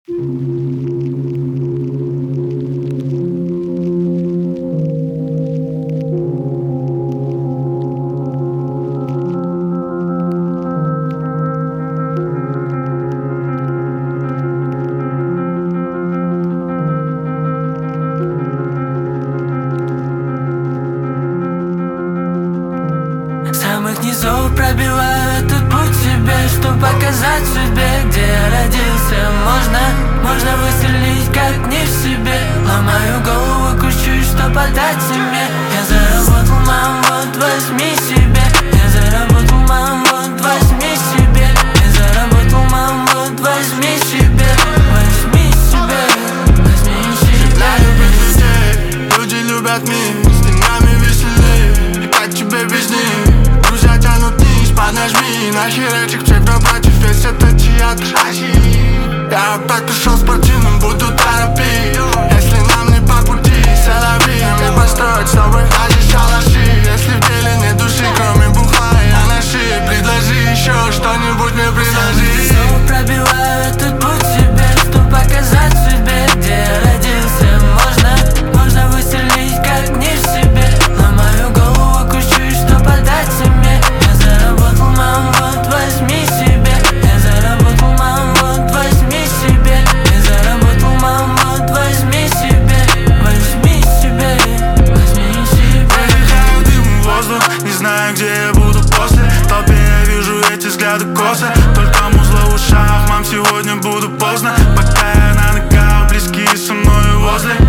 Самых низов пробиваю этот путь себе, чтоб показать судьбе, где я родился. Можно выстрелить как не в себе. Ломаю голову, кручусь, что подать себе. Я заработал, мам, вот возьми себе. Я заработал, мам, вот возьми себе. Я заработал, мам, вот возьми себе. Возьми себе, возьми себе. Люди любят мир, с деньгами веселее. И как тебе без них? Друзья тянут вниз, поднажми. На херачик всех напротив, весь этот театр. Я опять пришел спортивным, буду торопить. Если нам не по пути, солови. Мне построить с тобой даже шалаши. Если в деле нет души, кроме бухла и анаши, предложи еще что-нибудь, мне предложи. Снова пробиваю этот путь себе, чтоб показать судьбе, где я родился. Можно выстрелить как не в себе. Ломаю голову, кручусь, что подать себе. Я заработал, мам, вот возьми себе. Я заработал, мам, вот возьми себе. Я заработал, мам, вот возьми себе. Возьми себе, возьми себе. Выдыхаю дым в воздух, не знаю, где я буду после. В толпе я вижу эти взгляды косы. Только музло в ушах, мам, сегодня буду поздно. Пока я на ногах, близкие со мной возле.